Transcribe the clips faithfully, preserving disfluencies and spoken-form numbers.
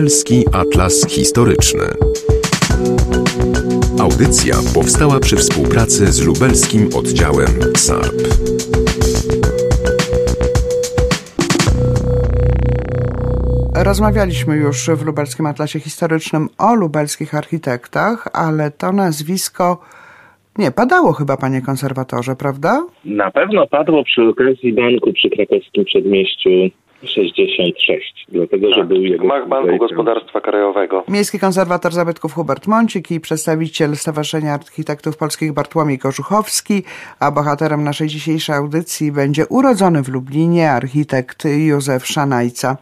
Lubelski Atlas Historyczny. Audycja powstała przy współpracy z lubelskim oddziałem S A R P. Rozmawialiśmy już w Lubelskim Atlasie Historycznym o lubelskich architektach, ale to nazwisko nie padało chyba, panie konserwatorze, prawda? Na pewno padło przy okazji banku przy krakowskim przedmieściu sześćdziesiąt sześć, dlatego tak, że był jego... Gmach Banku Gospodarstwa Krajowego. Miejski konserwator zabytków Hubert Mącik i przedstawiciel Stowarzyszenia Architektów Polskich Bartłomiej Kożuchowski, a bohaterem naszej dzisiejszej audycji będzie urodzony w Lublinie architekt Józef Szanajca.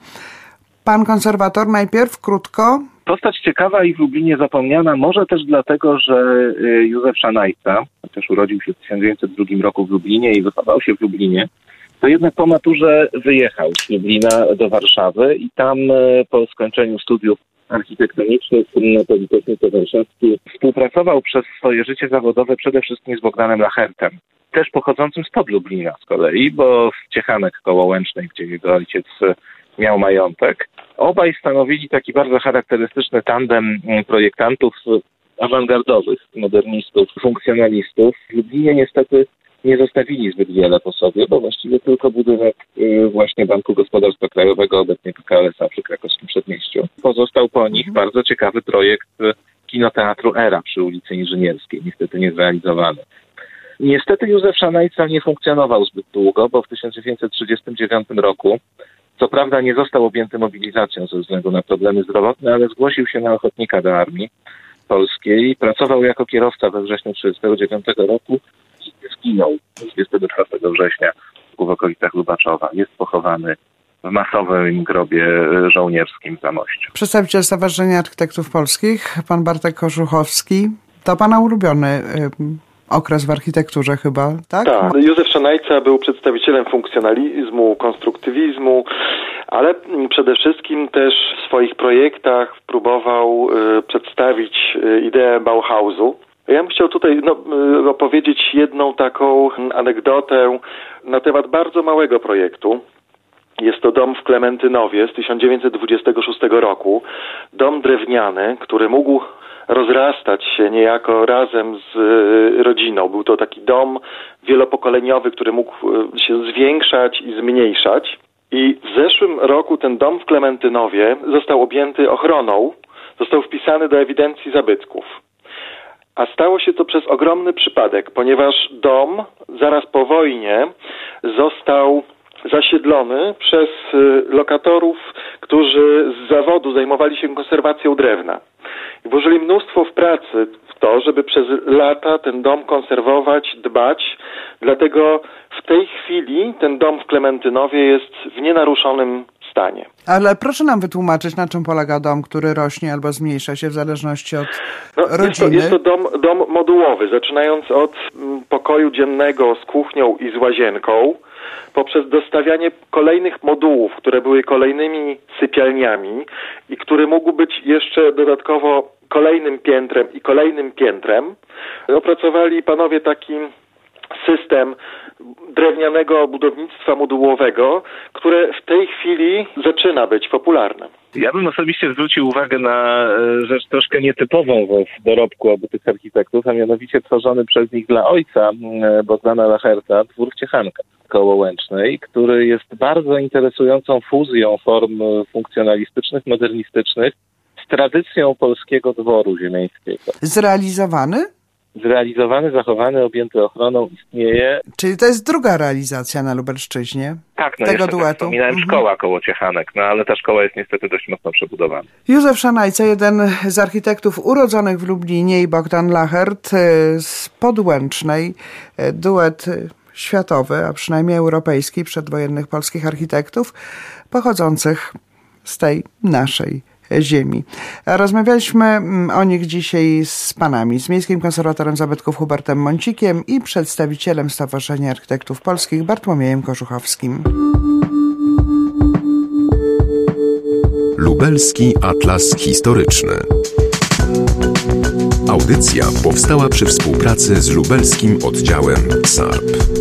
Pan konserwator najpierw krótko. Postać ciekawa i w Lublinie zapomniana, może też dlatego, że Józef Szanajca, chociaż urodził się w tysiąc dziewięćset drugim roku w Lublinie i wychował się w Lublinie, to jednak po maturze wyjechał z Lublina do Warszawy i tam po skończeniu studiów architektonicznych na Politechnice Warszawskiej współpracował przez swoje życie zawodowe przede wszystkim z Bogdanem Lachertem, też pochodzącym spod Lublina z kolei, bo z Ciechanek koło Łęcznej, gdzie jego ojciec miał majątek. Obaj stanowili taki bardzo charakterystyczny tandem projektantów awangardowych, modernistów, funkcjonalistów. W Lublinie niestety nie zostawili zbyt wiele po sobie, bo właściwie tylko budynek właśnie Banku Gospodarstwa Krajowego, obecnie P K L S A przy krakowskim przedmieściu. Pozostał po nich bardzo ciekawy projekt kinoteatru Era przy ulicy Inżynierskiej, niestety niezrealizowany. Niestety Józef Szanajca nie funkcjonował zbyt długo, bo w tysiąc dziewięćset trzydziestym dziewiątym roku co prawda nie został objęty mobilizacją ze względu na problemy zdrowotne, ale zgłosił się na ochotnika do armii polskiej. Pracował jako kierowca we wrześniu tysiąc dziewięćset trzydziestego dziewiątego roku i zginął dwudziestego czwartego września w okolicach Lubaczowa. Jest pochowany w masowym grobie żołnierskim w Zamościu. Przedstawiciel Stowarzyszenia Architektów Polskich, pan Bartek Kożuchowski. To pana ulubiony okres w architekturze chyba, tak? Tak. Józef Szanajca był przedstawicielem funkcjonalizmu, konstruktywizmu, ale przede wszystkim też w swoich projektach próbował y, przedstawić y, ideę Bauhausu. Ja bym chciał tutaj no, y, opowiedzieć jedną taką anegdotę na temat bardzo małego projektu. Jest to dom w Klementynowie z tysiąc dziewięćset dwudziestego szóstego roku. Dom drewniany, który mógł rozrastać się niejako razem z rodziną. Był to taki dom wielopokoleniowy, który mógł się zwiększać i zmniejszać. I w zeszłym roku ten dom w Klementynowie został objęty ochroną, został wpisany do ewidencji zabytków. A stało się to przez ogromny przypadek, ponieważ dom zaraz po wojnie został zasiedlony przez lokatorów, którzy z zawodu zajmowali się konserwacją drewna. I włożyli mnóstwo w pracy w to, żeby przez lata ten dom konserwować, dbać. Dlatego w tej chwili ten dom w Klementynowie jest w nienaruszonym stanie. Ale proszę nam wytłumaczyć, na czym polega dom, który rośnie albo zmniejsza się w zależności od no, rodziny. Jest to, jest to dom, dom modułowy, zaczynając od m, pokoju dziennego z kuchnią i z łazienką, poprzez dostawianie kolejnych modułów, które były kolejnymi sypialniami i który mógł być jeszcze dodatkowo kolejnym piętrem i kolejnym piętrem. Opracowali panowie taki system drewnianego budownictwa modułowego, które w tej chwili zaczyna być popularne. Ja bym osobiście zwrócił uwagę na rzecz troszkę nietypową w dorobku obu tych architektów, a mianowicie tworzony przez nich dla ojca Bogdana Lacherta dwór w Ciechankach koło Łęcznej, który jest bardzo interesującą fuzją form funkcjonalistycznych, modernistycznych z tradycją polskiego dworu ziemiańskiego. Zrealizowany? Zrealizowany, zachowany, objęty ochroną, istnieje. Czyli to jest druga realizacja na Lubelszczyźnie tak, no tego jeszcze duetu. Tak wspominałem mhm. szkoła koło Ciechanek, no ale ta szkoła jest niestety dość mocno przebudowana. Józef Szanajca, jeden z architektów urodzonych w Lublinie, i Bogdan Lachert z Podłęcznej, duet światowy, a przynajmniej europejski, przedwojennych polskich architektów pochodzących z tej naszej ziemi. Rozmawialiśmy o nich dzisiaj z panami, z Miejskim Konserwatorem Zabytków Hubertem Mącikiem i przedstawicielem Stowarzyszenia Architektów Polskich Bartłomiejem Kożuchowskim. Lubelski Atlas Historyczny. Audycja powstała przy współpracy z lubelskim oddziałem S A R P.